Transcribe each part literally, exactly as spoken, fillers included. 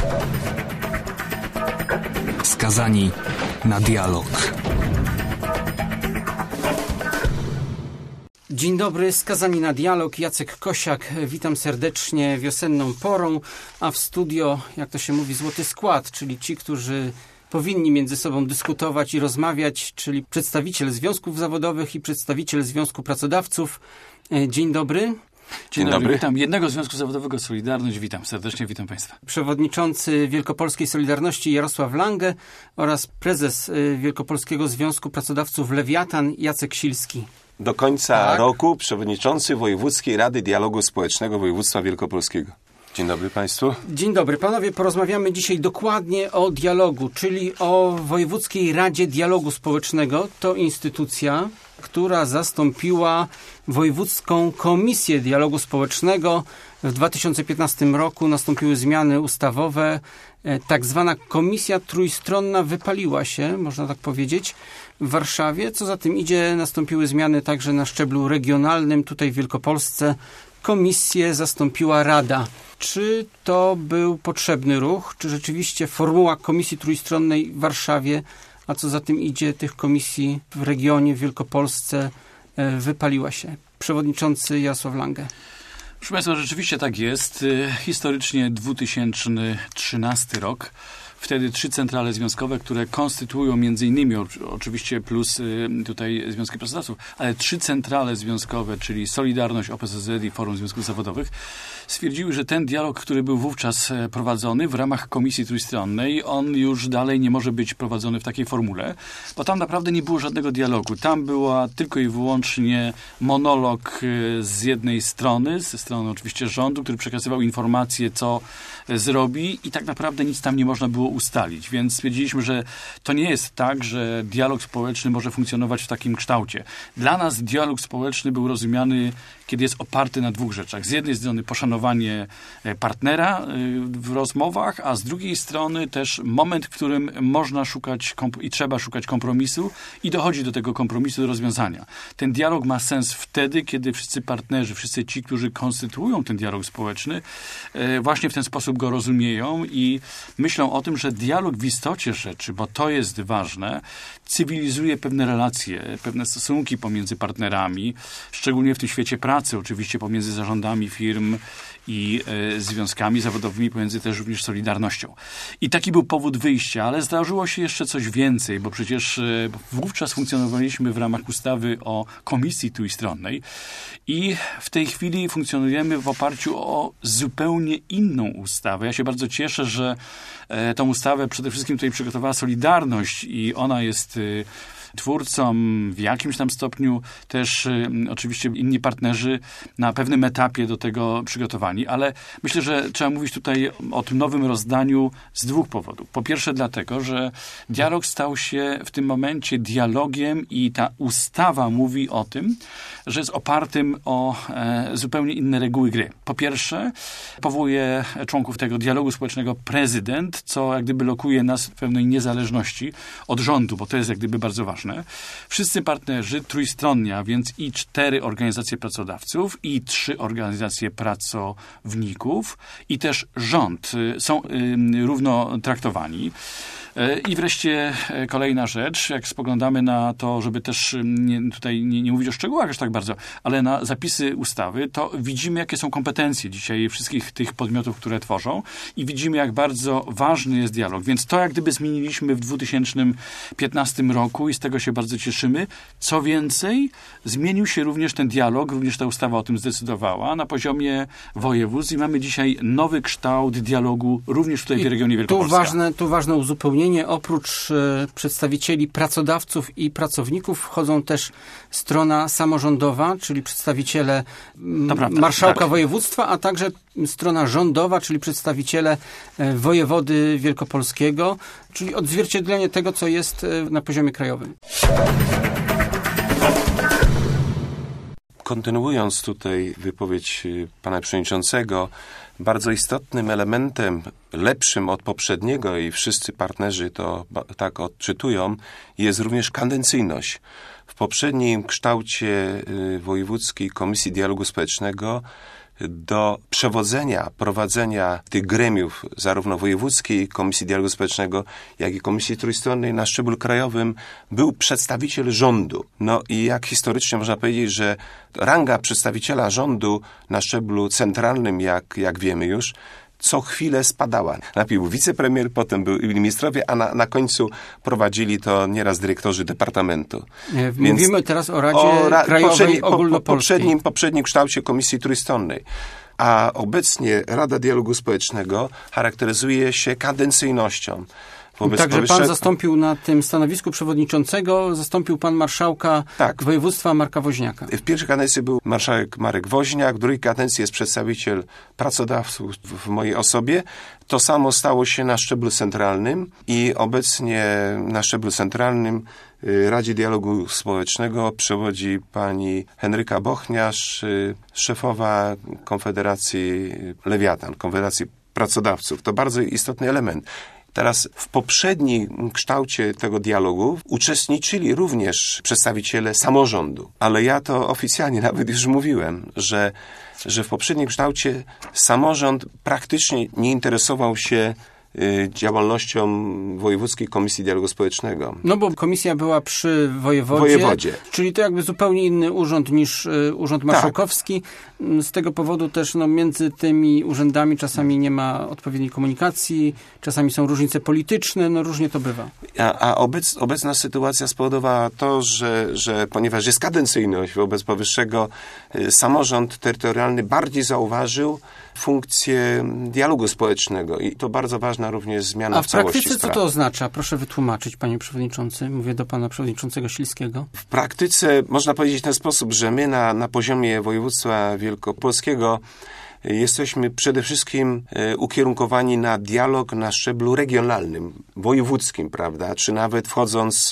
Skazani na dialog. Dzień dobry, Skazani na dialog. Jacek Kosiak, witam serdecznie wiosenną porą, a w studio, jak to się mówi, złoty skład, czyli ci, którzy powinni między sobą dyskutować i rozmawiać, czyli przedstawiciel związków zawodowych i przedstawiciel Związku Pracodawców. Dzień dobry. Dzień, Dzień dobry. dobry, witam jednego Związku Zawodowego Solidarność, witam serdecznie, witam Państwa. Przewodniczący Wielkopolskiej Solidarności Jarosław Lange oraz prezes Wielkopolskiego Związku Pracodawców Lewiatan Jacek Silski. Do końca tak. roku przewodniczący Wojewódzkiej Rady Dialogu Społecznego Województwa Wielkopolskiego. Dzień dobry Państwu. Dzień dobry. Panowie, porozmawiamy dzisiaj dokładnie o dialogu, czyli o Wojewódzkiej Radzie Dialogu Społecznego. To instytucja, która zastąpiła Wojewódzką Komisję Dialogu Społecznego. W dwa tysiące piętnastym roku nastąpiły zmiany ustawowe. Tak zwana Komisja Trójstronna wypaliła się, można tak powiedzieć, w Warszawie. Co za tym idzie, nastąpiły zmiany także na szczeblu regionalnym. Tutaj w Wielkopolsce komisję zastąpiła Rada. Czy to był potrzebny ruch? Czy rzeczywiście formuła Komisji Trójstronnej w Warszawie, a co za tym idzie, tych komisji w regionie, w Wielkopolsce wypaliła się? Przewodniczący Jarosław Lange. Proszę Państwa, rzeczywiście tak jest. Historycznie dwa tysiące trzynasty rok. Wtedy trzy centrale związkowe, które konstytuują między innymi, oczywiście plus tutaj Związki Pracodawców, ale trzy centrale związkowe, czyli Solidarność, O P Z Z i Forum Związków Zawodowych, stwierdziły, że ten dialog, który był wówczas prowadzony w ramach Komisji Trójstronnej, on już dalej nie może być prowadzony w takiej formule, bo tam naprawdę nie było żadnego dialogu. Tam była tylko i wyłącznie monolog z jednej strony, ze strony oczywiście rządu, który przekazywał informacje, co zrobi i tak naprawdę nic tam nie można było ustalić, więc stwierdziliśmy, że to nie jest tak, że dialog społeczny może funkcjonować w takim kształcie. Dla nas dialog społeczny był rozumiany, kiedy jest oparty na dwóch rzeczach. Z jednej strony poszanowanie partnera w rozmowach, a z drugiej strony też moment, w którym można szukać komp- i trzeba szukać kompromisu i dochodzi do tego kompromisu, do rozwiązania. Ten dialog ma sens wtedy, kiedy wszyscy partnerzy, wszyscy ci, którzy konstytuują ten dialog społeczny, właśnie w ten sposób go rozumieją i myślą o tym, że dialog w istocie rzeczy, bo to jest ważne, cywilizuje pewne relacje, pewne stosunki pomiędzy partnerami, szczególnie w tym świecie pracy, oczywiście pomiędzy zarządami firm i e, związkami zawodowymi, pomiędzy też również Solidarnością. I taki był powód wyjścia, ale zdarzyło się jeszcze coś więcej, bo przecież e, wówczas funkcjonowaliśmy w ramach ustawy o Komisji Trójstronnej i w tej chwili funkcjonujemy w oparciu o zupełnie inną ustawę. Ja się bardzo cieszę, że e, tą ustawę przede wszystkim tutaj przygotowała Solidarność i ona jest e, twórcą w jakimś tam stopniu też y, oczywiście inni partnerzy na pewnym etapie do tego przygotowani, ale myślę, że trzeba mówić tutaj o tym nowym rozdaniu z dwóch powodów. Po pierwsze dlatego, że dialog stał się w tym momencie dialogiem i ta ustawa mówi o tym, że jest opartym o e, zupełnie inne reguły gry. Po pierwsze powołuje członków tego dialogu społecznego prezydent, co jak gdyby lokuje nas w pewnej niezależności od rządu, bo to jest jak gdyby bardzo ważne. Wszyscy partnerzy trójstronni, a więc i cztery organizacje pracodawców, i trzy organizacje pracowników, i też rząd są y, równo traktowani. I wreszcie kolejna rzecz, jak spoglądamy na to, żeby też nie, tutaj nie, nie mówić o szczegółach aż tak bardzo, ale na zapisy ustawy, to widzimy, jakie są kompetencje dzisiaj wszystkich tych podmiotów, które tworzą i widzimy, jak bardzo ważny jest dialog. Więc to jak gdyby zmieniliśmy w dwa tysiące piętnastym roku i z tego się bardzo cieszymy. Co więcej, zmienił się również ten dialog, również ta ustawa o tym zdecydowała na poziomie województw i mamy dzisiaj nowy kształt dialogu również tutaj w regionie Wielkopolska. Tu ważne, tu ważne uzupełnienie. Oprócz e, przedstawicieli pracodawców i pracowników wchodzą też strona samorządowa, czyli przedstawiciele m, prawda, marszałka tak. województwa, a także strona rządowa, czyli przedstawiciele e, wojewody wielkopolskiego, czyli odzwierciedlenie tego, co jest e, na poziomie krajowym. Kontynuując tutaj wypowiedź pana przewodniczącego, bardzo istotnym elementem, lepszym od poprzedniego i wszyscy partnerzy to tak odczytują, jest również kadencyjność. W poprzednim kształcie Wojewódzkiej Komisji Dialogu Społecznego do przewodzenia, prowadzenia tych gremiów, zarówno wojewódzkiej Komisji Dialogu Społecznego, jak i Komisji Trójstronnej na szczeblu krajowym, był przedstawiciel rządu. No i jak historycznie można powiedzieć, że ranga przedstawiciela rządu na szczeblu centralnym, jak, jak wiemy już, co chwilę spadała. Najpierw był wicepremier, potem byli ministrowie, a na, na końcu prowadzili to nieraz dyrektorzy departamentu. Mówimy Więc teraz o Radzie o ra- Krajowej poprzedni, po, Ogólnopolskiej. poprzednim, poprzednim kształcie Komisji Trójstronnej. A obecnie Rada Dialogu Społecznego charakteryzuje się kadencyjnością. Wobec Także powyższe... pan zastąpił na tym stanowisku przewodniczącego, zastąpił pan marszałka tak. województwa Marka Woźniaka. W pierwszej kadencji był marszałek Marek Woźniak, w drugiej kadencji jest przedstawiciel pracodawców w mojej osobie. To samo stało się na szczeblu centralnym i obecnie na szczeblu centralnym Radzie Dialogu Społecznego przewodzi pani Henryka Bochniarz, szefowa Konfederacji Lewiatan, Konfederacji Pracodawców. To bardzo istotny element. Teraz w poprzednim kształcie tego dialogu uczestniczyli również przedstawiciele samorządu, ale ja to oficjalnie nawet już mówiłem, że, że w poprzednim kształcie samorząd praktycznie nie interesował się działalnością Wojewódzkiej Komisji Dialogu Społecznego. No bo komisja była przy wojewodzie, wojewodzie. Czyli to jakby zupełnie inny urząd niż y, Urząd Marszałkowski. Tak. Z tego powodu też no, między tymi urzędami czasami nie ma odpowiedniej komunikacji, czasami są różnice polityczne, no różnie to bywa. A, a obec, obecna sytuacja spowodowała to, że, że ponieważ jest kadencyjność wobec powyższego, y, samorząd terytorialny bardziej zauważył funkcję dialogu społecznego i to bardzo ważna również zmiana A w, w całości praktyce spraw. co to oznacza? Proszę wytłumaczyć, panie przewodniczący. Mówię do pana przewodniczącego Silskiego. W praktyce można powiedzieć w ten sposób, że my na, na poziomie województwa wielkopolskiego jesteśmy przede wszystkim ukierunkowani na dialog na szczeblu regionalnym, wojewódzkim, prawda, czy nawet wchodząc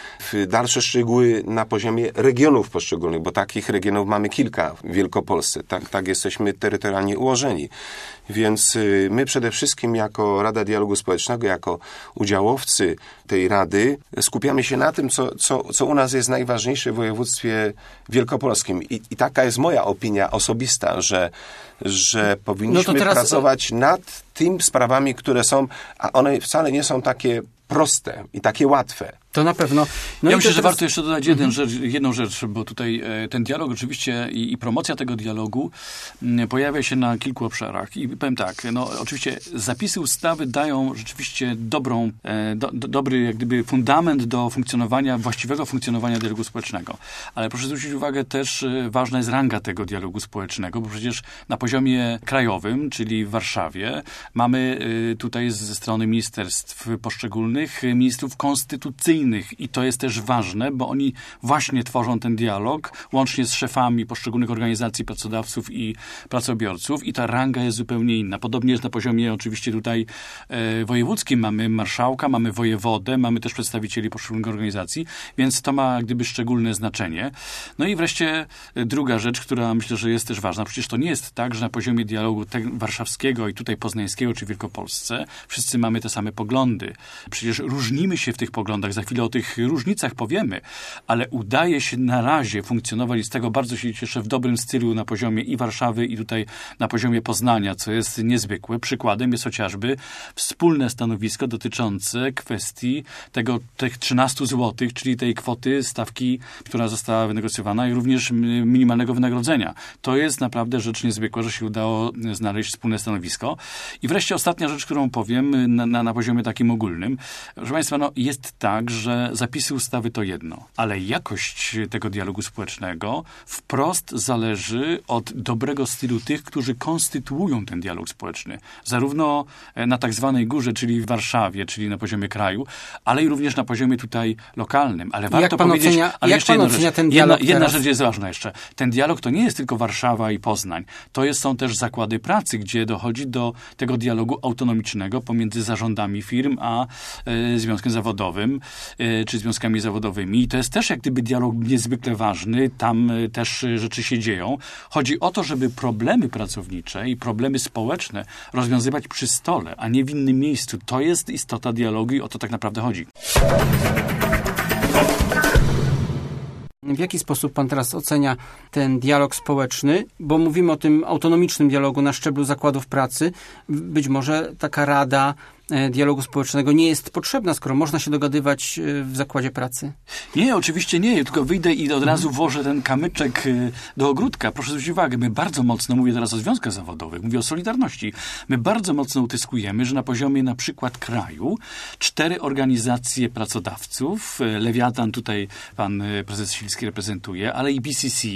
w dalsze szczegóły na poziomie regionów poszczególnych, bo takich regionów mamy kilka w Wielkopolsce, tak, tak jesteśmy terytorialnie ułożeni. Więc my przede wszystkim jako Rada Dialogu Społecznego, jako udziałowcy tej Rady skupiamy się na tym, co, co, co u nas jest najważniejsze w województwie wielkopolskim. I, i taka jest moja opinia osobista, że, że powinniśmy no teraz... pracować nad tymi sprawami, które są, a one wcale nie są takie proste i takie łatwe. To na pewno. No ja i myślę, teraz... że warto jeszcze dodać jeden rzecz, jedną rzecz, bo tutaj e, ten dialog oczywiście i, i promocja tego dialogu m, pojawia się na kilku obszarach. I powiem tak, no oczywiście zapisy ustawy dają rzeczywiście dobrą, e, do, do, dobry jak gdyby fundament do funkcjonowania, właściwego funkcjonowania dialogu społecznego. Ale proszę zwrócić uwagę też, e, ważna jest ranga tego dialogu społecznego, bo przecież na poziomie krajowym, czyli w Warszawie, mamy e, tutaj ze strony ministerstw poszczególnych, ministrów konstytucyjnych, i to jest też ważne, bo oni właśnie tworzą ten dialog, łącznie z szefami poszczególnych organizacji pracodawców i pracobiorców i ta ranga jest zupełnie inna. Podobnie jest na poziomie oczywiście tutaj e, wojewódzkim. Mamy marszałka, mamy wojewodę, mamy też przedstawicieli poszczególnych organizacji, więc to ma gdyby szczególne znaczenie. No i wreszcie druga rzecz, która myślę, że jest też ważna. Przecież to nie jest tak, że na poziomie dialogu te, warszawskiego i tutaj poznańskiego czy Wielkopolsce wszyscy mamy te same poglądy. Przecież różnimy się w tych poglądach. Za chwilę o tych różnicach powiemy, ale udaje się na razie funkcjonować i z tego bardzo się cieszę w dobrym stylu na poziomie i Warszawy i tutaj na poziomie Poznania, co jest niezwykłe. Przykładem jest chociażby wspólne stanowisko dotyczące kwestii tego, tych trzynastu złotych, czyli tej kwoty stawki, która została wynegocjowana i również minimalnego wynagrodzenia. To jest naprawdę rzecz niezwykła, że się udało znaleźć wspólne stanowisko. I wreszcie ostatnia rzecz, którą powiem na, na, na poziomie takim ogólnym. Proszę Państwa, no jest tak, że zapisy ustawy to jedno, ale jakość tego dialogu społecznego wprost zależy od dobrego stylu tych, którzy konstytuują ten dialog społeczny. Zarówno na tak zwanej górze, czyli w Warszawie, czyli na poziomie kraju, ale i również na poziomie tutaj lokalnym. Ale warto jak pan powiedzieć, ocenia, ale jak jeszcze pan jedna ocenia rzecz. ten dialog Jedna, jedna teraz? rzecz jest ważna jeszcze. Ten dialog to nie jest tylko Warszawa i Poznań. To jest, są też zakłady pracy, gdzie dochodzi do tego dialogu autonomicznego pomiędzy zarządami firm a e, związkiem zawodowym, e, czy związkami zawodowymi. I to jest też jak gdyby dialog niezwykle ważny. Tam e, też e, rzeczy się dzieją. Chodzi o to, żeby problemy pracownicze i problemy społeczne rozwiązywać przy stole, a nie w innym miejscu. To jest istota dialogu i o to tak naprawdę chodzi. W jaki sposób pan teraz ocenia ten dialog społeczny? Bo mówimy o tym autonomicznym dialogu na szczeblu zakładów pracy. Być może taka rada dialogu społecznego nie jest potrzebna, skoro można się dogadywać w zakładzie pracy. Nie, oczywiście nie, tylko wyjdę i od razu włożę ten kamyczek do ogródka. Proszę zwrócić uwagę, my bardzo mocno, mówię teraz o związkach zawodowych, mówię o Solidarności, my bardzo mocno utyskujemy, że na poziomie na przykład kraju cztery organizacje pracodawców, Lewiatan tutaj pan prezes Silski reprezentuje, ale i B C C,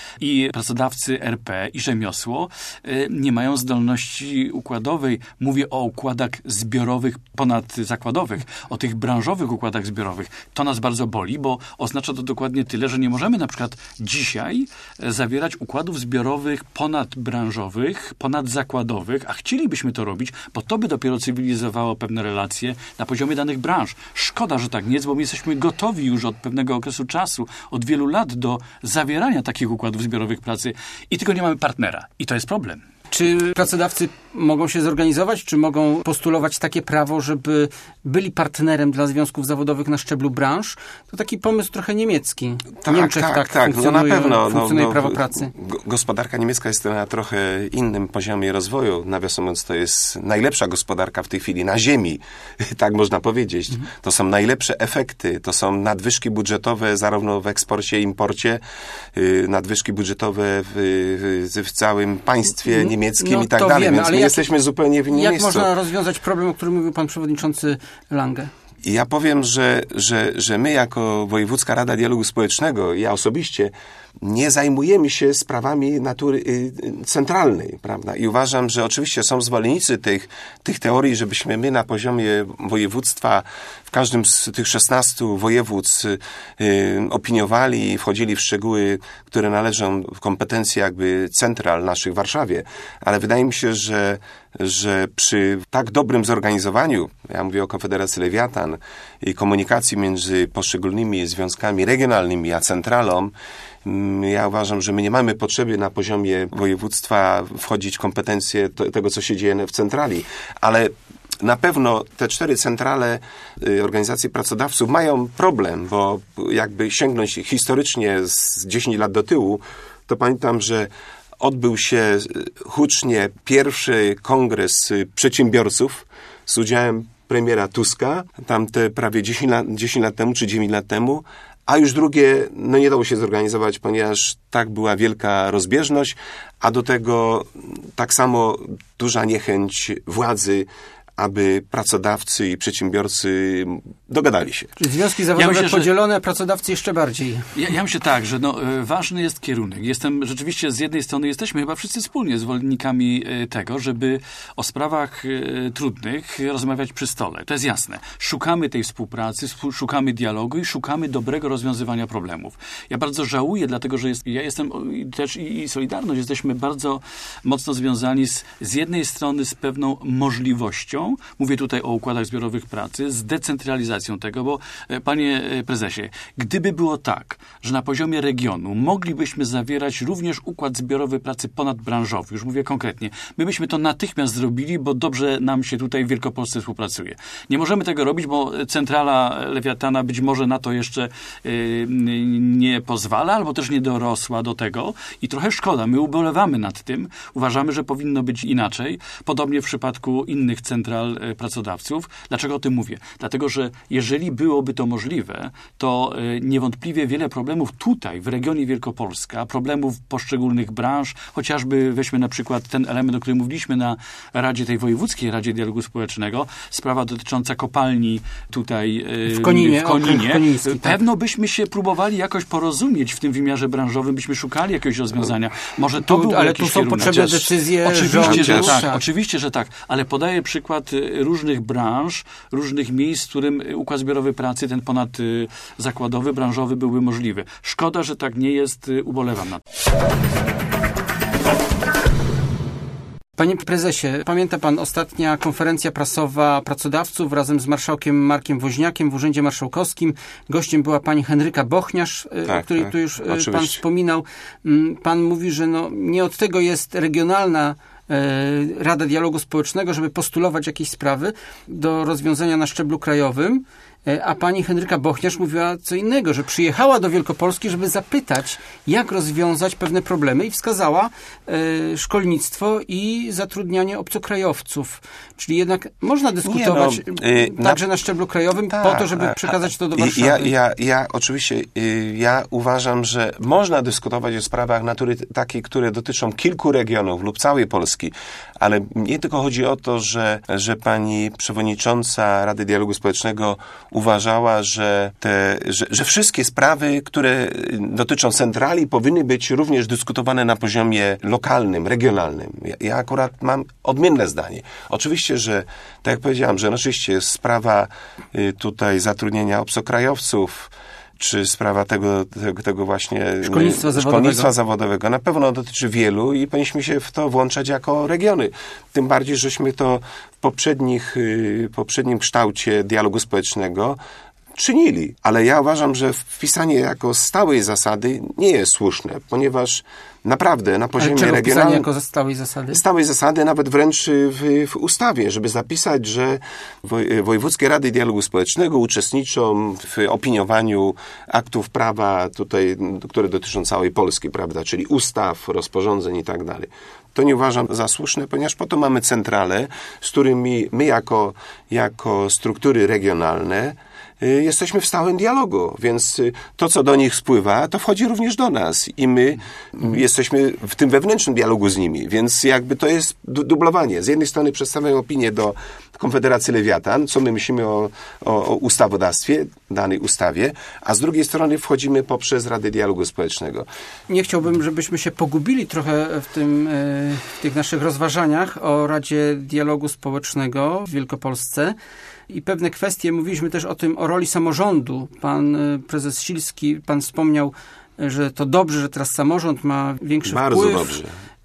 i pracodawcy R P, i rzemiosło nie mają zdolności układowej. Mówię o układach zbiorowych, ponadzakładowych, o tych branżowych układach zbiorowych. To nas bardzo boli, bo oznacza to dokładnie tyle, że nie możemy na przykład dzisiaj zawierać układów zbiorowych ponadbranżowych, ponadzakładowych, a chcielibyśmy to robić, bo to by dopiero cywilizowało pewne relacje na poziomie danych branż. Szkoda, że tak nie jest, bo my jesteśmy gotowi już od pewnego okresu czasu, od wielu lat do zawierania takich układów zbiorowych pracy i tylko nie mamy partnera. I to jest problem. Czy pracodawcy mogą się zorganizować, czy mogą postulować takie prawo, żeby byli partnerem dla związków zawodowych na szczeblu branż? To taki pomysł trochę niemiecki. Tak, w Niemczech tak, tak, tak. funkcjonuje, no na pewno, funkcjonuje no, no, prawo pracy. Gospodarka niemiecka jest na trochę innym poziomie rozwoju. Nawiasem mówiąc, to jest najlepsza gospodarka w tej chwili na ziemi, tak można powiedzieć. Mhm. To są najlepsze efekty, to są nadwyżki budżetowe zarówno w eksporcie, imporcie, nadwyżki budżetowe w, w, w całym państwie niemieckim no, i tak dalej, wiemy, więc my jak, jesteśmy zupełnie w innym jak miejscu. Jak można rozwiązać problem, o którym mówił pan przewodniczący Lange? I ja powiem, że, że, że my jako Wojewódzka Rada Dialogu Społecznego, ja osobiście, nie zajmujemy się sprawami natury y, centralnej, prawda? I uważam, że oczywiście są zwolennicy tych, tych teorii, żebyśmy my na poziomie województwa w każdym z tych szesnastu województw y, opiniowali i wchodzili w szczegóły, które należą w kompetencje jakby central naszych w Warszawie. Ale wydaje mi się, że, że przy tak dobrym zorganizowaniu, ja mówię o Konfederacji Lewiatan, i komunikacji między poszczególnymi związkami regionalnymi a centralą, ja uważam, że my nie mamy potrzeby na poziomie województwa wchodzić w kompetencje to, tego, co się dzieje w centrali, ale na pewno te cztery centrale y, organizacji pracodawców mają problem, bo jakby sięgnąć historycznie z dziesięć lat do tyłu, to pamiętam, że odbył się hucznie pierwszy kongres przedsiębiorców z udziałem premiera Tuska, tam te prawie dziesięć lat, dziesięć lat temu czy dziewięć lat temu, a już drugie, no nie dało się zorganizować, ponieważ tak była wielka rozbieżność, a do tego tak samo duża niechęć władzy, aby pracodawcy i przedsiębiorcy dogadali się. Czyli związki zawodowe ja myślę, podzielone, że... pracodawcy jeszcze bardziej. Ja, ja myślę tak, że no, ważny jest kierunek. Jestem rzeczywiście, z jednej strony jesteśmy chyba wszyscy wspólnie zwolennikami tego, żeby o sprawach trudnych rozmawiać przy stole. To jest jasne. Szukamy tej współpracy, szukamy dialogu i szukamy dobrego rozwiązywania problemów. Ja bardzo żałuję, dlatego że jest, ja jestem też i, i Solidarność, jesteśmy bardzo mocno związani z, z jednej strony z pewną możliwością, mówię tutaj o układach zbiorowych pracy, z decentralizacją tego, bo panie prezesie, gdyby było tak, że na poziomie regionu moglibyśmy zawierać również układ zbiorowy pracy ponadbranżowy, już mówię konkretnie, my byśmy to natychmiast zrobili, bo dobrze nam się tutaj w Wielkopolsce współpracuje. Nie możemy tego robić, bo centrala Lewiatana być może na to jeszcze yy, nie pozwala, albo też nie dorosła do tego i trochę szkoda. My ubolewamy nad tym. Uważamy, że powinno być inaczej. Podobnie w przypadku innych central pracodawców. Dlaczego o tym mówię? Dlatego, że jeżeli byłoby to możliwe, to niewątpliwie wiele problemów tutaj, w regionie Wielkopolska, problemów poszczególnych branż, chociażby weźmy na przykład ten element, o którym mówiliśmy na Radzie tej Wojewódzkiej Radzie Dialogu Społecznego, sprawa dotycząca kopalni tutaj w Koninie. W Koninie. Pewno tak. byśmy się próbowali jakoś porozumieć w tym wymiarze branżowym, byśmy szukali jakiegoś rozwiązania. Może to tu, był ale jakiś tu są kierunek. potrzebne decyzje Oczywiście, że rządu. tak. Oczywiście, że tak. Ale podaję przykład różnych branż, różnych miejsc, w którym układ zbiorowy pracy, ten ponadzakładowy, branżowy byłby możliwy. Szkoda, że tak nie jest, ubolewam na to. Panie prezesie, pamięta pan ostatnia konferencja prasowa pracodawców razem z marszałkiem Markiem Woźniakiem w Urzędzie Marszałkowskim. Gościem była pani Henryka Bochniarz, tak, o której tak, tu już oczywiście. Pan wspominał. Pan mówi, że no, nie od tego jest regionalna Rada Dialogu Społecznego, żeby postulować jakieś sprawy do rozwiązania na szczeblu krajowym. a pani Henryka Bochniarz mówiła co innego, że przyjechała do Wielkopolski, żeby zapytać, jak rozwiązać pewne problemy i wskazała e, szkolnictwo i zatrudnianie obcokrajowców. Czyli jednak można dyskutować Nie, no, yy, także na, na szczeblu krajowym tak, po to, żeby przekazać to do Warszawy. Ja, ja, ja oczywiście, yy, ja uważam, że można dyskutować o sprawach natury takiej, które dotyczą kilku regionów lub całej Polski, ale nie tylko chodzi o to, że, że pani przewodnicząca Rady Dialogu Społecznego uważała, że, te, że, że wszystkie sprawy, które dotyczą centrali, powinny być również dyskutowane na poziomie lokalnym, regionalnym. Ja, ja akurat mam odmienne zdanie. Oczywiście, że tak jak powiedziałam, że oczywiście sprawa y, tutaj zatrudnienia obcokrajowców, czy sprawa tego, tego, tego właśnie szkolnictwa zawodowego. szkolnictwa zawodowego na pewno dotyczy wielu i powinniśmy się w to włączać jako regiony. Tym bardziej, żeśmy to w poprzednich, y, poprzednim kształcie dialogu społecznego czynili. Ale ja uważam, że wpisanie jako stałej zasady nie jest słuszne, ponieważ naprawdę na poziomie Ale regionalnym... jako stałej zasady? Stałej zasady, nawet wręcz w, w ustawie, żeby zapisać, że woj, Wojewódzkie Rady Dialogu Społecznego uczestniczą w opiniowaniu aktów prawa tutaj, które dotyczą całej Polski, prawda, czyli ustaw, rozporządzeń i tak dalej. To nie uważam za słuszne, ponieważ po to mamy centralę, z którymi my jako, jako struktury regionalne jesteśmy w stałym dialogu, więc to, co do nich spływa, to wchodzi również do nas i my jesteśmy w tym wewnętrznym dialogu z nimi, więc jakby to jest dublowanie. Z jednej strony przedstawiają opinię do Konfederacji Lewiatan, co my myślimy o, o, o ustawodawstwie, danej ustawie, a z drugiej strony wchodzimy poprzez Radę Dialogu Społecznego. Nie chciałbym, żebyśmy się pogubili trochę w, tym, w tych naszych rozważaniach o Radzie Dialogu Społecznego w Wielkopolsce. I pewne kwestie, mówiliśmy też o tym, o roli samorządu. Pan prezes Silski, pan wspomniał, że to dobrze, że teraz samorząd ma większy Bardzo wpływ dobrze.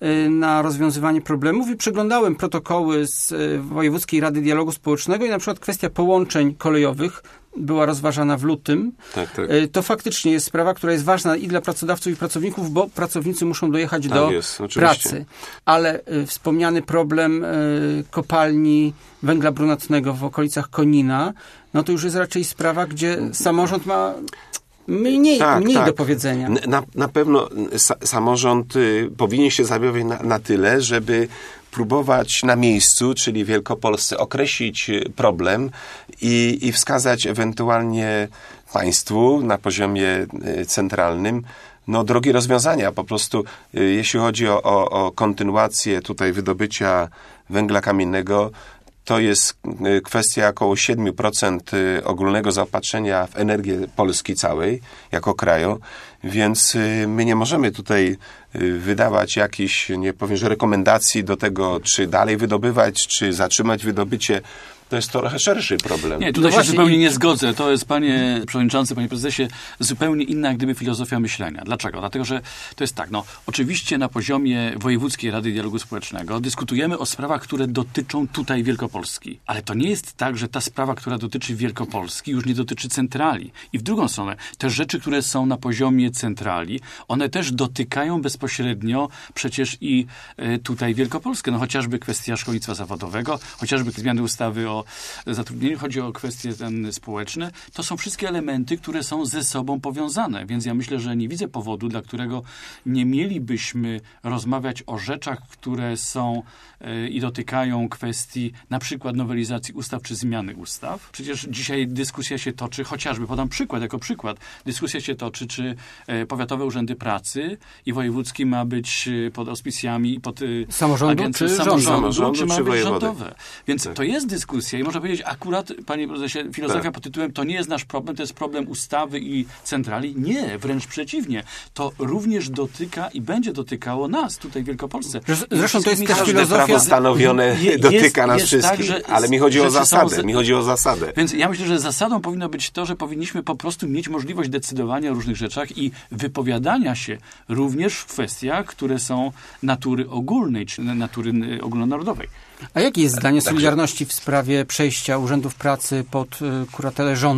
na rozwiązywanie problemów i przeglądałem protokoły z Wojewódzkiej Rady Dialogu Społecznego i na przykład kwestia połączeń kolejowych była rozważana w lutym. Tak, tak. To faktycznie jest sprawa, która jest ważna i dla pracodawców, i pracowników, bo pracownicy muszą dojechać tak do jest, pracy. Ale y, wspomniany problem y, kopalni węgla brunatnego w okolicach Konina, no to już jest raczej sprawa, gdzie samorząd ma mniej, tak, mniej tak. do powiedzenia. Na, na pewno sa, samorząd y, powinien się zajmować na, na tyle, żeby próbować na miejscu, czyli w Wielkopolsce, określić problem i, i wskazać ewentualnie państwu na poziomie centralnym no, drogi rozwiązania. Po prostu jeśli chodzi o, o, o kontynuację tutaj wydobycia węgla kamiennego, to jest kwestia około siedem procent ogólnego zaopatrzenia w energię Polski całej, jako kraju, więc my nie możemy tutaj wydawać jakichś, nie powiem, że rekomendacji do tego, czy dalej wydobywać, czy zatrzymać wydobycie. To jest trochę szerszy problem. Nie, tutaj no się zupełnie nie zgodzę. To jest, panie przewodniczący, panie prezesie, zupełnie inna jak gdyby filozofia myślenia. Dlaczego? Dlatego, że to jest tak, no oczywiście na poziomie Wojewódzkiej Rady Dialogu Społecznego dyskutujemy o sprawach, które dotyczą tutaj Wielkopolski. Ale to nie jest tak, że ta sprawa, która dotyczy Wielkopolski, już nie dotyczy centrali. I w drugą stronę, te rzeczy, które są na poziomie centrali, one też dotykają bezpośrednio przecież i y, tutaj Wielkopolskę. No chociażby kwestia szkolnictwa zawodowego, chociażby zmiany ustawy o zatrudnieniu, chodzi o kwestie ten społeczne. To są wszystkie elementy, które są ze sobą powiązane. Więc ja myślę, że nie widzę powodu, dla którego nie mielibyśmy rozmawiać o rzeczach, które są y, i dotykają kwestii na przykład nowelizacji ustaw czy zmiany ustaw. Przecież dzisiaj dyskusja się toczy, chociażby podam przykład, jako przykład, dyskusja się toczy, czy y, powiatowe urzędy pracy i wojewódzki ma być y, pod auspicjami i pod y, samorządu, agencją czy samorządu, samorządu, czy ma czy być wojewody. rządowe. Więc tak. to jest dyskusja i można powiedzieć, akurat, panie prezesie, filozofia tak. pod tytułem to nie jest nasz problem, to jest problem ustawy i centrali. Nie, wręcz przeciwnie. To również dotyka i będzie dotykało nas tutaj w Wielkopolsce. Zresztą to jest też Każde filozofia... prawo stanowione Je, dotyka jest, nas jest wszystkich, tak, ale mi chodzi o zasadę. Są... Mi chodzi o zasadę. Więc ja myślę, że zasadą powinno być to, że powinniśmy po prostu mieć możliwość decydowania o różnych rzeczach i wypowiadania się również w kwestiach, które są natury ogólnej, czy natury ogólnonarodowej. A jakie jest zdanie Solidarności w sprawie przejścia urzędów pracy pod kuratelę rządu?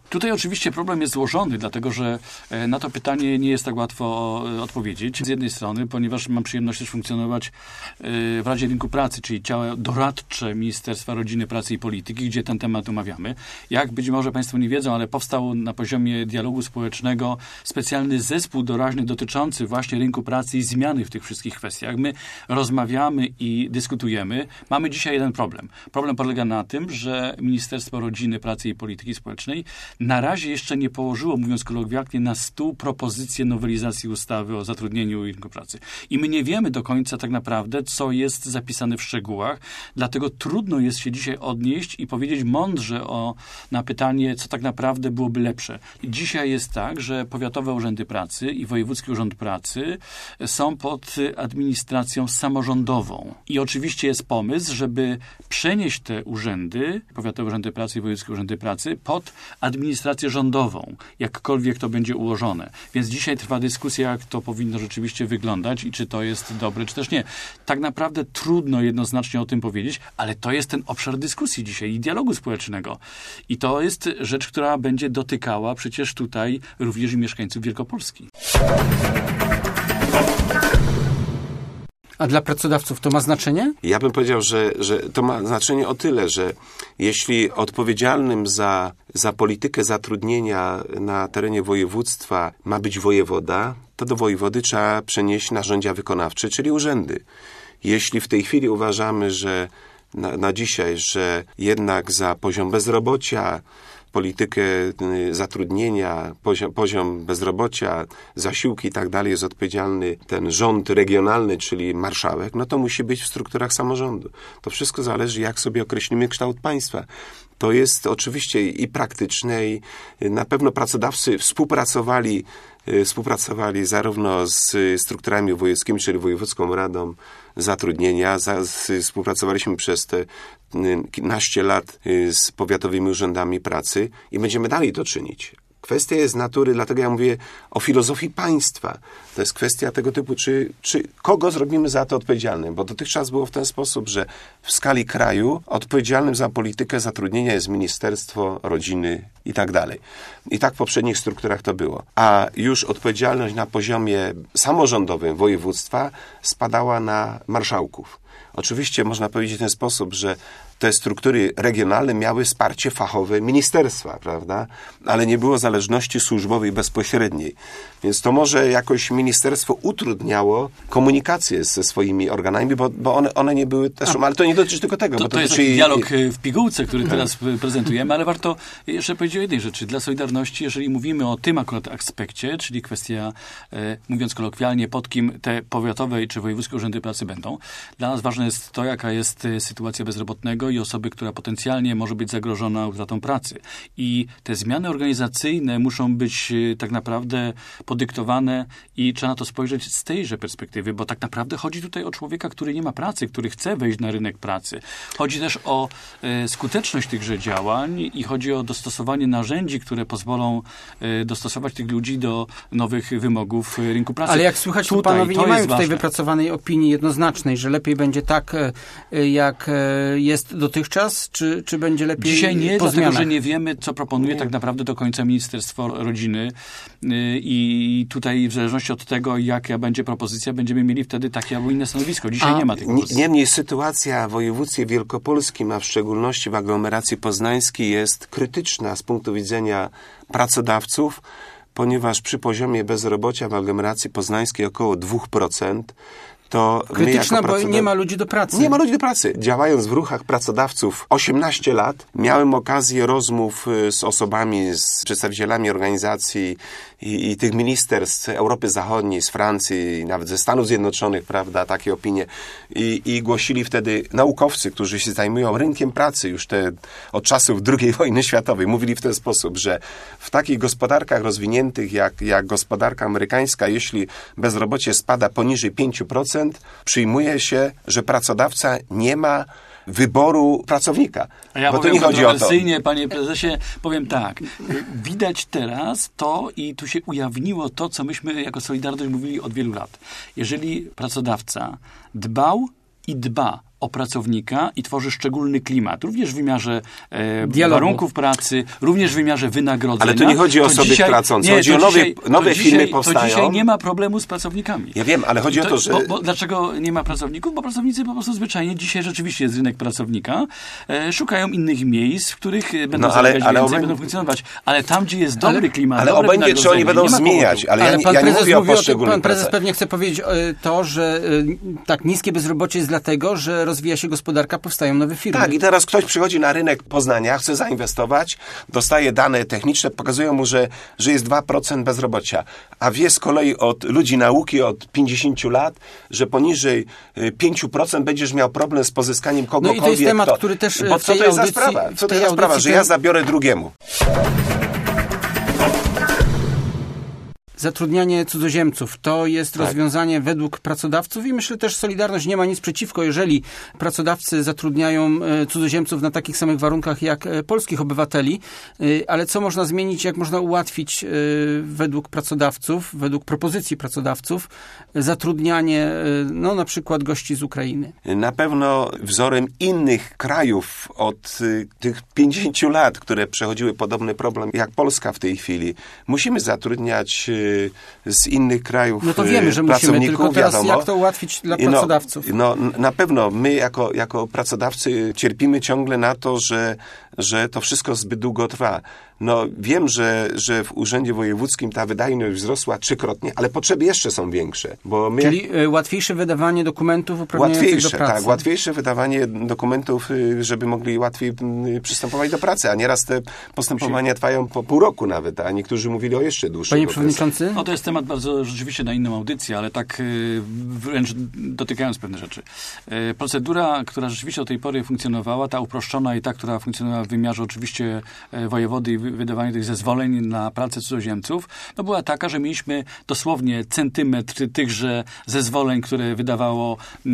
Tutaj oczywiście problem jest złożony, dlatego że na to pytanie nie jest tak łatwo odpowiedzieć. Z jednej strony, ponieważ mam przyjemność też funkcjonować w Radzie Rynku Pracy, czyli ciało doradcze Ministerstwa Rodziny, Pracy i Polityki, gdzie ten temat omawiamy. Jak być może Państwo nie wiedzą, ale powstał na poziomie dialogu społecznego specjalny zespół doraźny dotyczący właśnie rynku pracy i zmiany w tych wszystkich kwestiach. My rozmawiamy i dyskutujemy. Mamy dzisiaj jeden problem. Problem polega na tym, że Ministerstwo Rodziny, Pracy i Polityki Społecznej na razie jeszcze nie położyło, mówiąc kolokwialnie, na stół propozycję nowelizacji ustawy o zatrudnieniu i rynku pracy. I my nie wiemy do końca tak naprawdę, co jest zapisane w szczegółach, dlatego trudno jest się dzisiaj odnieść i powiedzieć mądrze o, na pytanie, co tak naprawdę byłoby lepsze. Dzisiaj jest tak, że powiatowe urzędy pracy i wojewódzki urząd pracy są pod administracją samorządową. I oczywiście jest pomysł, żeby przenieść te urzędy, powiatowe urzędy pracy i wojewódzkie urzędy pracy, pod administrację rządową, jakkolwiek to będzie ułożone. Więc dzisiaj trwa dyskusja, jak to powinno rzeczywiście wyglądać i czy to jest dobre, czy też nie. Tak naprawdę trudno jednoznacznie o tym powiedzieć, ale to jest ten obszar dyskusji dzisiaj i dialogu społecznego. I to jest rzecz, która będzie dotykała przecież tutaj również i mieszkańców Wielkopolski. A dla pracodawców to ma znaczenie? Ja bym powiedział, że, że to ma znaczenie o tyle, że jeśli odpowiedzialnym za, za politykę zatrudnienia na terenie województwa ma być wojewoda, to do wojewody trzeba przenieść narzędzia wykonawcze, czyli urzędy. Jeśli w tej chwili uważamy, że na, na dzisiaj, że jednak za poziom bezrobocia, politykę zatrudnienia, poziom, poziom bezrobocia, zasiłki i tak dalej jest odpowiedzialny ten rząd regionalny, czyli marszałek, no to musi być w strukturach samorządu. To wszystko zależy, jak sobie określimy kształt państwa. To jest oczywiście i praktyczne, i na pewno pracodawcy współpracowali, współpracowali zarówno z strukturami wojewódzkimi, czyli Wojewódzką Radą Zatrudnienia. Za, z, współpracowaliśmy przez te kilkanaście lat z powiatowymi urzędami pracy i będziemy dalej to czynić. Kwestia jest natury, dlatego ja mówię o filozofii państwa. To jest kwestia tego typu, czy, czy kogo zrobimy za to odpowiedzialnym, bo dotychczas było w ten sposób, że w skali kraju odpowiedzialnym za politykę zatrudnienia jest Ministerstwo Rodziny i tak dalej. I tak w poprzednich strukturach to było. A już odpowiedzialność na poziomie samorządowym województwa spadała na marszałków. Oczywiście można powiedzieć w ten sposób, że te struktury regionalne miały wsparcie fachowe ministerstwa, prawda? Ale nie było zależności służbowej bezpośredniej. Więc to może jakoś ministerstwo utrudniało komunikację ze swoimi organami, bo, bo one, one nie były też, ale to nie dotyczy tylko tego. To, bo to, to jest dotyczy taki i, dialog w pigułce, który teraz prezentujemy, ale warto jeszcze powiedzieć o jednej rzeczy. Dla Solidarności, jeżeli mówimy o tym akurat aspekcie, czyli kwestia, e, mówiąc kolokwialnie, pod kim te powiatowe czy wojewódzkie urzędy pracy będą, dla nas ważne jest to, jaka jest sytuacja bezrobotnego i osoby, która potencjalnie może być zagrożona utratą pracy. I te zmiany organizacyjne muszą być tak naprawdę podyktowane i trzeba na to spojrzeć z tejże perspektywy, bo tak naprawdę chodzi tutaj o człowieka, który nie ma pracy, który chce wejść na rynek pracy. Chodzi też o e, skuteczność tychże działań i chodzi o dostosowanie narzędzi, które pozwolą e, dostosować tych ludzi do nowych wymogów rynku pracy. Ale jak słychać, to tutaj, panowie to nie mają tutaj ważne. wypracowanej opinii jednoznacznej, że lepiej będzie tak, jak jest dotychczas, czy, czy będzie lepiej Dzisiaj nie, po dlatego zmianach? że nie wiemy, co proponuje nie. tak naprawdę do końca Ministerstwo Rodziny i tutaj w zależności od tego, jaka będzie propozycja, będziemy mieli wtedy takie albo inne stanowisko. Dzisiaj A, nie ma tej propozycji. Niemniej sytuacja w województwie wielkopolskim, a w szczególności w aglomeracji poznańskiej jest krytyczna z punktu widzenia pracodawców, ponieważ przy poziomie bezrobocia w aglomeracji poznańskiej około dwa procent, to krytyczna, my bo pracodaw... nie ma ludzi do pracy. Nie ma ludzi do pracy. Działając w ruchach pracodawców osiemnaście lat, miałem okazję rozmów z osobami, z przedstawicielami organizacji i, i tych ministerstw Europy Zachodniej, z Francji, nawet ze Stanów Zjednoczonych, prawda, takie opinie. I, i głosili wtedy naukowcy, którzy się zajmują rynkiem pracy już te, od czasów drugiej wojny światowej. Mówili w ten sposób, że w takich gospodarkach rozwiniętych jak, jak gospodarka amerykańska, jeśli bezrobocie spada poniżej pięć procent, przyjmuje się, że pracodawca nie ma wyboru pracownika. A ja bo to powiem nie chodzi o to. Panie prezesie, powiem tak. Widać teraz to i tu się ujawniło to, co myśmy jako Solidarność mówili od wielu lat. Jeżeli pracodawca dbał i dba o pracownika i tworzy szczególny klimat, również w wymiarze e, Dialogu. warunków pracy, również w wymiarze wynagrodzenia. Ale tu nie chodzi o To osoby dzisiaj, tracące, nie, chodzi o to nowe, dzisiaj, nowe to firmy dzisiaj, powstają. To dzisiaj nie ma problemu z pracownikami. Ja wiem, ale chodzi o to, że... Bo, bo dlaczego nie ma pracowników? Bo pracownicy po prostu zwyczajnie, dzisiaj rzeczywiście jest rynek pracownika, e, szukają innych miejsc, w których będą No, ale- zarabiać ale więcej, obę- będą funkcjonować. Ale tam, gdzie jest dobry Ale- klimat, Ale dobre obojętnie, czy oni wynagrodzenie, będą nie ma zmieniać, powodu. ale ja, Ale nie- pan ja nie prezes mówię o mówi o tym, poszczególnych pan prezes pracach. pewnie chce powiedzieć e, to, że e, tak niskie bezrobocie jest dlatego, że rozwija się gospodarka, powstają nowe firmy. Tak, i teraz ktoś przychodzi na rynek Poznania, chce zainwestować, dostaje dane techniczne, pokazują mu, że, że jest dwa procent bezrobocia, a wie z kolei od ludzi nauki od pięćdziesięciu lat, że poniżej y, pięć procent będziesz miał problem z pozyskaniem No kogokolwiek. i to jest temat, kto- który też, Bo w co tej to jest za audycji- sprawa? w Co to tej jest za sprawa, audycji że ja ten- zabiorę drugiemu? Zatrudnianie cudzoziemców to jest Tak. rozwiązanie według pracodawców i myślę też Solidarność nie ma nic przeciwko, jeżeli pracodawcy zatrudniają e, cudzoziemców na takich samych warunkach jak e, polskich obywateli, E, ale co można zmienić, jak można ułatwić e, według pracodawców, według propozycji pracodawców e, zatrudnianie e, no na przykład gości z Ukrainy. Na pewno wzorem innych krajów od y, tych pięćdziesięciu lat, które przechodziły podobny problem jak Polska w tej chwili, musimy zatrudniać y, z innych krajów No to y, wiemy, że musimy, pracowników, tylko teraz wiadomo. jak to ułatwić dla I no, pracodawców? No, na pewno my jako, jako pracodawcy cierpimy ciągle na to, że, że to wszystko zbyt długo trwa. No wiem, że, że w Urzędzie Wojewódzkim ta wydajność wzrosła trzykrotnie, ale potrzeby jeszcze są większe. Bo my Czyli e, łatwiejsze wydawanie dokumentów uprawniających do Łatwiejsze, pracy. tak, łatwiejsze wydawanie dokumentów, y, żeby mogli łatwiej y, przystępować do pracy, a nieraz te postępowania trwają po pół roku nawet, a niektórzy mówili o jeszcze dłuższym Panie okresie. Przewodniczący? No to jest temat bardzo rzeczywiście na inną audycję, ale tak y, wręcz dotykając pewne rzeczy. Y, Procedura, która rzeczywiście do tej pory funkcjonowała, ta uproszczona i ta, która funkcjonowała w wymiarze oczywiście y, wojewody i wy- wydawania tych zezwoleń na pracę cudzoziemców, no była taka, że mieliśmy dosłownie centymetr tychże zezwoleń, które wydawało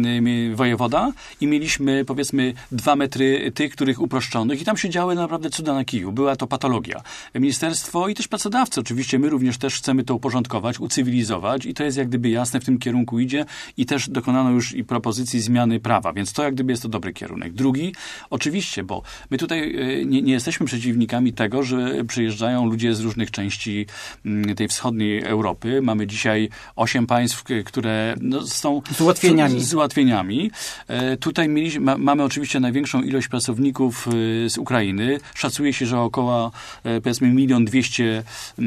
y, wojewoda i mieliśmy powiedzmy dwa metry tych, których uproszczonych i tam się działy naprawdę cuda na kiju. Była to patologia. Ministerstwo i też pracodawcy oczywiście, my również też chcemy to uporządkować, ucywilizować i to jest jak gdyby jasne, w tym kierunku idzie i też dokonano już i propozycji zmiany prawa, więc to jak gdyby jest to dobry kierunek. Drugi, oczywiście, bo my tutaj y, nie, nie jesteśmy przeciwnikami tego, że przyjeżdżają ludzie z różnych części mm, tej wschodniej Europy. Mamy dzisiaj osiem państw, k- które no, są Z ułatwieniami. Z, z ułatwieniami. E, tutaj mieliśmy, ma, mamy oczywiście największą ilość pracowników y, z Ukrainy. Szacuje się, że około e, powiedzmy milion dwieście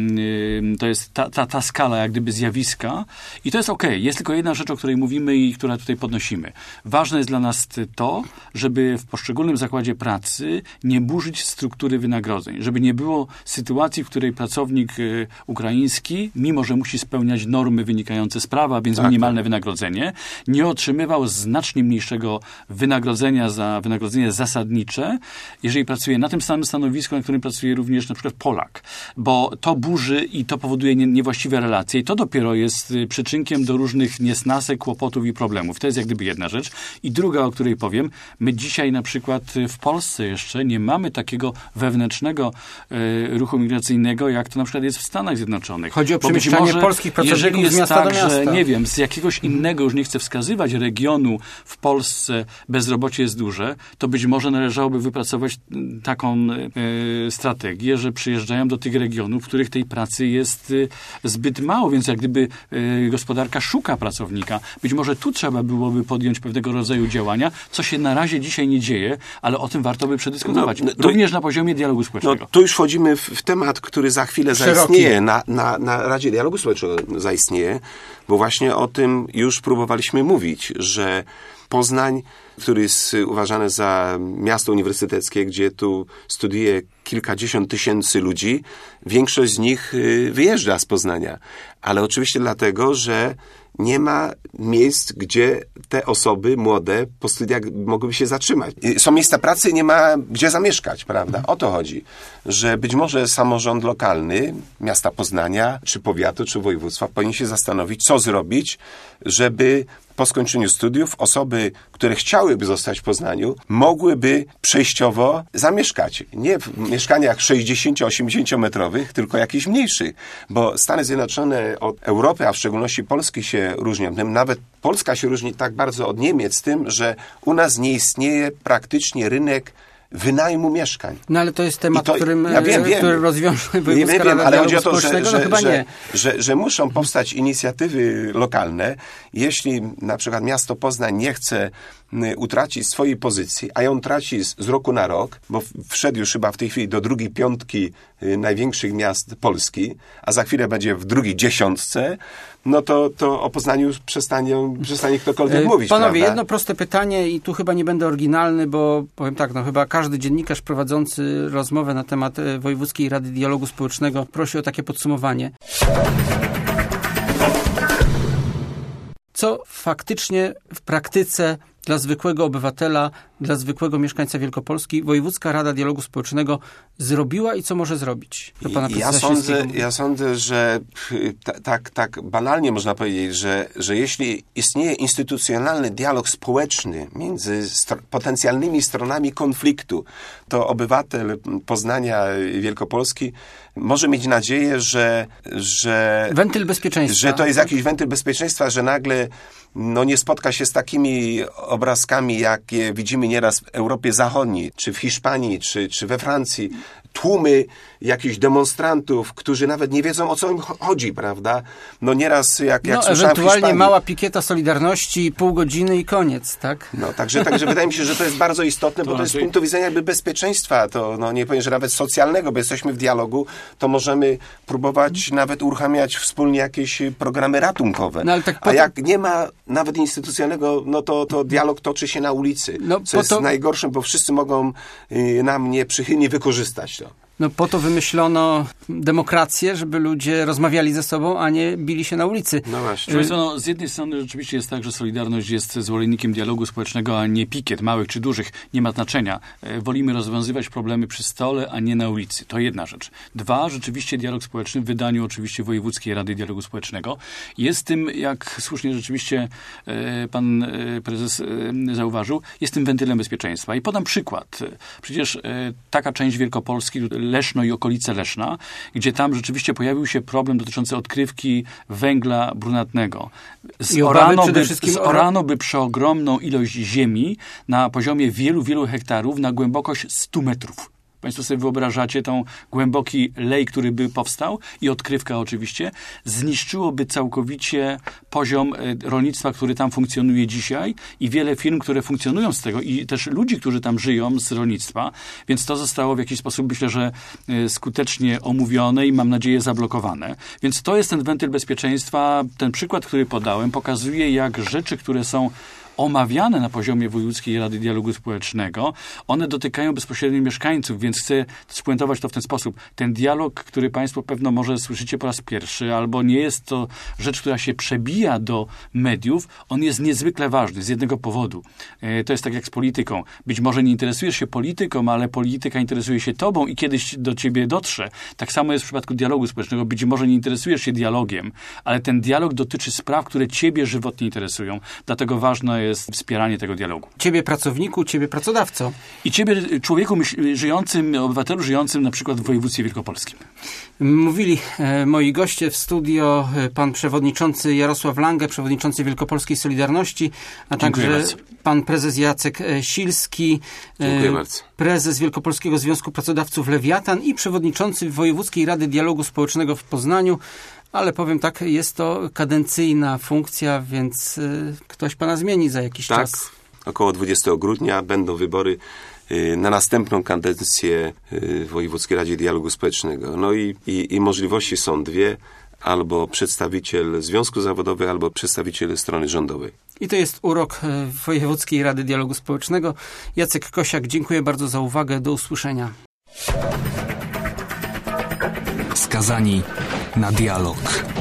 y, to jest ta, ta, ta skala jak gdyby zjawiska i to jest okej. Jest tylko jedna rzecz, o której mówimy i która tutaj podnosimy. Ważne jest dla nas to, żeby w poszczególnym zakładzie pracy nie burzyć struktury wynagrodzeń, żeby nie było sytuacji, w której pracownik y, ukraiński, mimo że musi spełniać normy wynikające z prawa, a więc Tak, minimalne wynagrodzenie, nie otrzymywał znacznie mniejszego wynagrodzenia za wynagrodzenie zasadnicze, jeżeli pracuje na tym samym stanowisku, na którym pracuje również na przykład Polak, bo to burzy i to powoduje nie, niewłaściwe relacje i to dopiero jest y, przyczynkiem do różnych niesnasek, kłopotów i problemów. To jest jak gdyby jedna rzecz. I druga, o której powiem, my dzisiaj na przykład y, w Polsce jeszcze nie mamy takiego wewnętrznego y, ruchu migracyjnego, jak to na przykład jest w Stanach Zjednoczonych. Chodzi o Bo być przemieszczanie może, polskich pracowników jeżeli jest z miasta tak, do miasta. że nie wiem, z jakiegoś innego, już nie chcę wskazywać, regionu w Polsce bezrobocie jest duże, to być może należałoby wypracować mm, taką e, strategię, że przyjeżdżają do tych regionów, w których tej pracy jest e, zbyt mało, więc jak gdyby e, gospodarka szuka pracownika. Być może tu trzeba byłoby podjąć pewnego rodzaju działania, co się na razie dzisiaj nie dzieje, ale o tym warto by przedyskutować. No, no, to- Również na poziomie dialogu No, społecznego. tu już wchodzimy w, w temat, który za chwilę Szeroki. zaistnieje, na, na, na Radzie Dialogu Społecznego zaistnieje, bo właśnie o tym już próbowaliśmy mówić, że Poznań, który jest uważany za miasto uniwersyteckie, gdzie tu studiuje kilkadziesiąt tysięcy ludzi, większość z nich y, wyjeżdża z Poznania. Ale oczywiście dlatego, że nie ma miejsc, gdzie te osoby młode po studiach mogłyby się zatrzymać. Y, Są miejsca pracy, nie ma gdzie zamieszkać, prawda? O to chodzi. Że być może samorząd lokalny miasta Poznania, czy powiatu, czy województwa powinien się zastanowić, co zrobić, żeby po skończeniu studiów osoby, które chciały chciałyby zostać w Poznaniu, mogłyby przejściowo zamieszkać. Nie w mieszkaniach sześćdziesięcio-osiemdziesięciometrowych, tylko jakichś mniejszych, bo Stany Zjednoczone od Europy, a w szczególności Polski się różnią. Nawet Polska się różni tak bardzo od Niemiec tym, że u nas nie istnieje praktycznie rynek wynajmu mieszkań. No ale to jest temat, to, którym, ja wiem, wiem. który rozwiąże Nie Wojewódzka wiem, wiem, Rada ale chodzi o Dialogu to, że, Społecznego? że, No chyba że, nie. że, że muszą powstać inicjatywy lokalne. Jeśli na przykład miasto Poznań nie chce utracić swojej pozycji, a ją traci z, z roku na rok, bo wszedł już chyba w tej chwili do drugiej piątki największych miast Polski, a za chwilę będzie w drugiej dziesiątce, no to, to o Poznaniu już przestanie, przestanie ktokolwiek mówić. Panowie, prawda? jedno proste pytanie i tu chyba nie będę oryginalny, bo powiem tak, no chyba każdy dziennikarz prowadzący rozmowę na temat Wojewódzkiej Rady Dialogu Społecznego prosi o takie podsumowanie. Co faktycznie w praktyce dla zwykłego obywatela, dla zwykłego mieszkańca Wielkopolski Wojewódzka Rada Dialogu Społecznego zrobiła i co może zrobić? Do pana ja, sądzę, ja sądzę, że t- tak, tak banalnie można powiedzieć, że, że jeśli istnieje instytucjonalny dialog społeczny między stro- potencjalnymi stronami konfliktu, to obywatel Poznania Wielkopolski może mieć nadzieję, że, że, wentyl bezpieczeństwa. że to jest jakiś wentyl bezpieczeństwa, że nagle no, nie spotka się z takimi obrazkami, jakie widzimy nieraz w Europie Zachodniej, czy w Hiszpanii, czy, czy we Francji. Tłumy jakichś demonstrantów, którzy nawet nie wiedzą, o co im chodzi, prawda? No nieraz, jak, jak no, słyszałem w ewentualnie Hiszpanii, mała pikieta Solidarności, pół godziny i koniec, tak? No, także, także wydaje mi się, że to jest bardzo istotne, To bo to jest z raczej- punktu widzenia jakby bezpieczeństwa, to no, nie powiem, że nawet socjalnego, bo jesteśmy w dialogu, to możemy próbować nawet uruchamiać wspólnie jakieś programy ratunkowe. No, ale tak po A to- jak nie ma nawet instytucjonalnego, no to, to dialog toczy się na ulicy, No, co po jest to- najgorsze, bo wszyscy mogą y, nam nieprzychylnie wykorzystać to. No po to wymyślono demokrację, żeby ludzie rozmawiali ze sobą, a nie bili się na ulicy. No właśnie. Proszę Państwa, no, z jednej strony rzeczywiście jest tak, że Solidarność jest zwolennikiem dialogu społecznego, a nie pikiet, małych czy dużych, nie ma znaczenia. E, Wolimy rozwiązywać problemy przy stole, a nie na ulicy. To jedna rzecz. Dwa, rzeczywiście dialog społeczny w wydaniu oczywiście Wojewódzkiej Rady Dialogu Społecznego jest tym, jak słusznie rzeczywiście e, pan e, prezes e, zauważył, jest tym wentylem bezpieczeństwa. I podam przykład. Przecież e, taka część Wielkopolski, Leszno i okolice Leszna, gdzie tam rzeczywiście pojawił się problem dotyczący odkrywki węgla brunatnego. I obawy Zorano przede by, wszystkim o- zorano by przeogromną ilość ziemi na poziomie wielu, wielu hektarów na głębokość stu metrów. Państwo sobie wyobrażacie tą głęboki lej, który by powstał i odkrywka oczywiście, zniszczyłoby całkowicie poziom e, rolnictwa, który tam funkcjonuje dzisiaj i wiele firm, które funkcjonują z tego i też ludzi, którzy tam żyją z rolnictwa, więc to zostało w jakiś sposób, myślę, że e, skutecznie omówione i mam nadzieję zablokowane. Więc to jest ten wentyl bezpieczeństwa. Ten przykład, który podałem, pokazuje, jak rzeczy, które są omawiane na poziomie Wojewódzkiej Rady Dialogu Społecznego, one dotykają bezpośrednio mieszkańców, więc chcę spuentować to w ten sposób. Ten dialog, który Państwo pewno może słyszycie po raz pierwszy, albo nie jest to rzecz, która się przebija do mediów, on jest niezwykle ważny z jednego powodu. E, To jest tak jak z polityką. Być może nie interesujesz się polityką, ale polityka interesuje się tobą i kiedyś do ciebie dotrze. Tak samo jest w przypadku dialogu społecznego. Być może nie interesujesz się dialogiem, ale ten dialog dotyczy spraw, które ciebie żywotnie interesują. Dlatego ważne jest jest wspieranie tego dialogu. Ciebie pracowniku, ciebie pracodawco. I ciebie, człowieku myśl, żyjącym, obywatelu żyjącym na przykład w województwie wielkopolskim. Mówili e, moi goście w studio, e, pan przewodniczący Jarosław Lange, przewodniczący Wielkopolskiej Solidarności, a Dziękuję także bardzo. pan prezes Jacek e, Silski, e, Dziękuję bardzo. prezes Wielkopolskiego Związku Pracodawców Lewiatan i przewodniczący Wojewódzkiej Rady Dialogu Społecznego w Poznaniu. Ale powiem tak, jest to kadencyjna funkcja, więc y, ktoś pana zmieni za jakiś Tak, czas. około dwudziestego grudnia będą wybory y, na następną kadencję y, w Wojewódzkiej Radzie Dialogu Społecznego. No i, i, i możliwości są dwie, albo przedstawiciel Związku Zawodowego, albo przedstawiciel strony rządowej. I to jest urok y, Wojewódzkiej Rady Dialogu Społecznego. Jacek Kosiak, dziękuję bardzo za uwagę. Do usłyszenia. Skazani na dialog.